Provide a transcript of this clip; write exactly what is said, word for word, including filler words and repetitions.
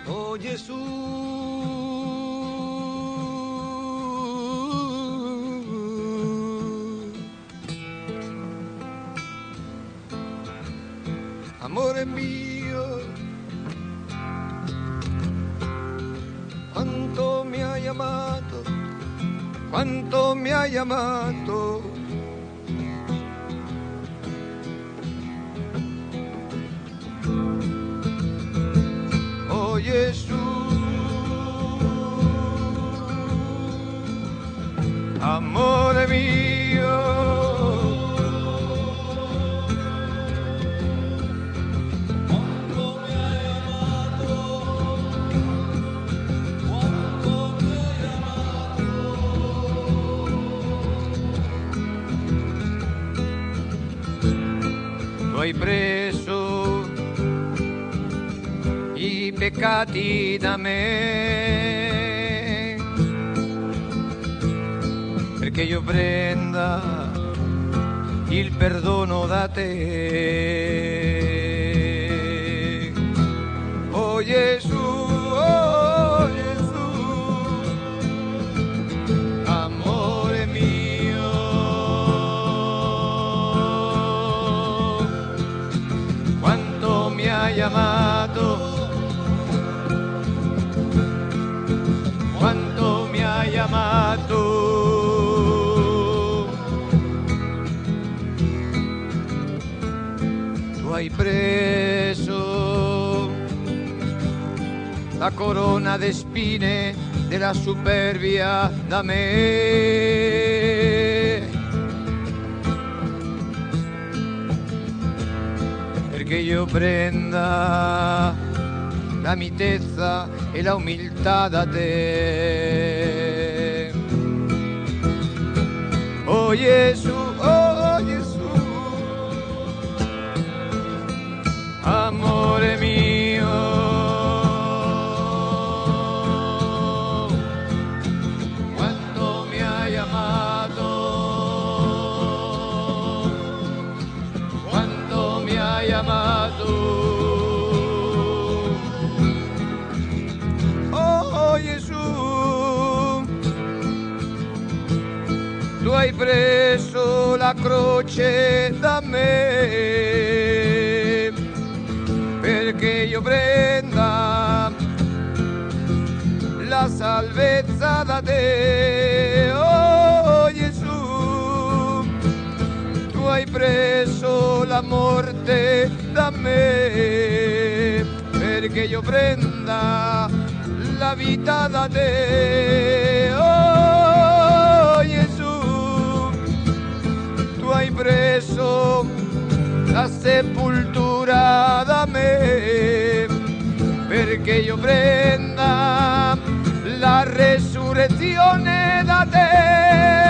Oh Gesù, amore mio, quanto mi hai amato, quanto mi hai amato. Oh Gesù, amore mio, quanto mi hai amato, quanto mi hai amato. Tu hai preso i peccati da me, perché io prenda il perdono da te. Oh Gesù, oh Gesù, amore mio, quanto mi hai amato, quanto mi hai amato. Tu hai preso la corona de spine della superbia da me, perché io prenda la mitezza e la umiltà da te. Oh Gesù, oh Gesù, amore mio, quanto mi hai amato, quanto mi hai amato. Tu hai preso la croce da me, perché io prenda la salvezza da te. Oh Gesù, tu hai preso la morte da me, perché io prenda la vita da te. Oh Gesù, tu hai preso la sepoltura da me, perché io prenda la resurrezione da te.